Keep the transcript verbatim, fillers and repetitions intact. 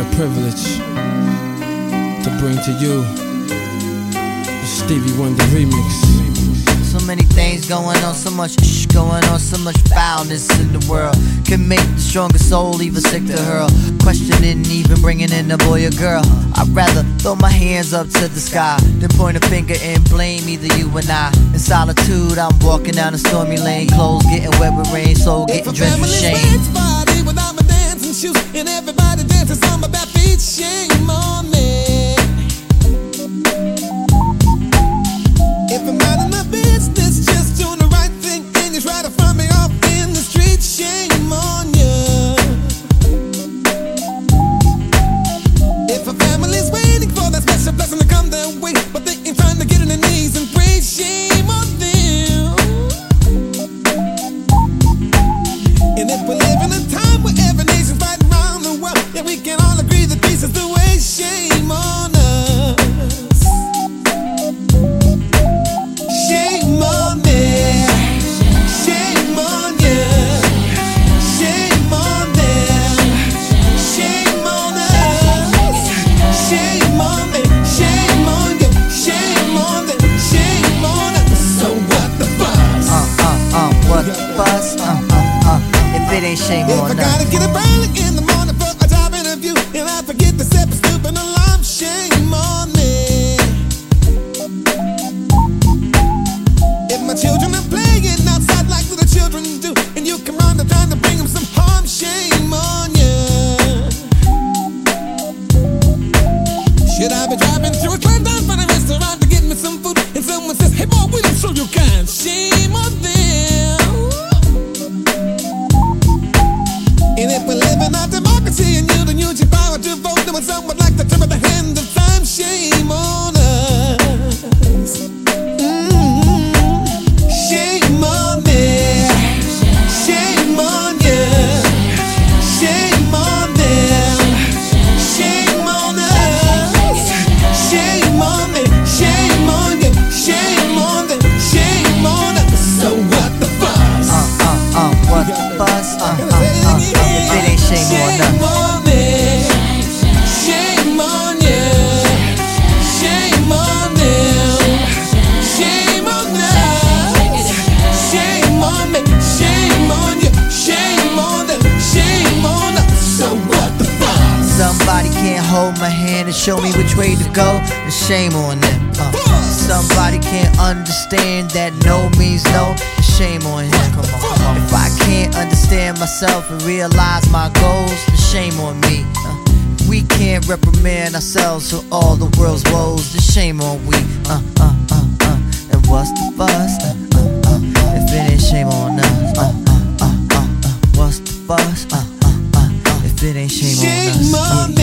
a privilege to bring to you the Stevie Wonder remix. So many things going on, so much shh going on, so much foulness in the world can make the strongest soul even sick to hurl. Questioning, even bringing in a boy or girl. I'd rather throw my hands up to the sky than point a finger and blame either you or I. In solitude, I'm walking down a stormy lane, clothes getting wet with rain, soul getting drenched with shame. Party without my dancing shoes and everybody dances on my bare feet. Shame on me. If I'm not in my business, just doing the right thing, and you try to find me off in the street, shame on you. If a family's waiting for that special blessing to come their way, but they ain't trying to get on their knees and pray, shame on them. And if we live in a time where every nation's fighting around the world, yeah, we can all agree that peace is the way, shame on us. Shame on me, shame on you, shame on them, shame on us. Shame on me, shame on you, shame on them, shame on us. So what the fuss? Uh, uh, uh, what the fuss? Uh, uh, uh, if it ain't shame If on I us. gotta get up early in the morning for a job interview, and I forget to set the stupid alarm, shame on me. If my children are playing outside like little children do, and you come round the time to bring them some harm, shame on you. Should I be driving through a climb down for the restaurant to get me some food, and someone says, hey boy, we don't show you kind, shame on them. And if we're living our democracy and you don't use your power to vote, then when someone like to turn at the hand of time, shame on us. Mm-hmm. Shame on me, shame on you, shame on them, shame on us. Shame on me, shame on you, shame on them, shame on us. So what the fuss? Uh, uh, uh, what the fuss? Uh, uh, uh, if it ain't shame on us. Shame on me, shame on you, shame on them, shame on us. Shame on me, shame on you, shame on them, shame on us. So what the fuss? Somebody can't hold my hand and show me which way to go, then shame on them. Uh, somebody can't understand that no means no, then shame on him. Come on, come on. If I can't understand myself and realize my goals, then shame on me. Uh, if we can't reprimand ourselves for all the world's woes, then shame on we. Uh, uh, uh, uh. And what's the fuss? Uh, uh, uh. If it ain't shame on us. Uh, uh, uh, uh, uh. What's the fuss? Uh, uh, uh. If it ain't shame on us. Shame on me.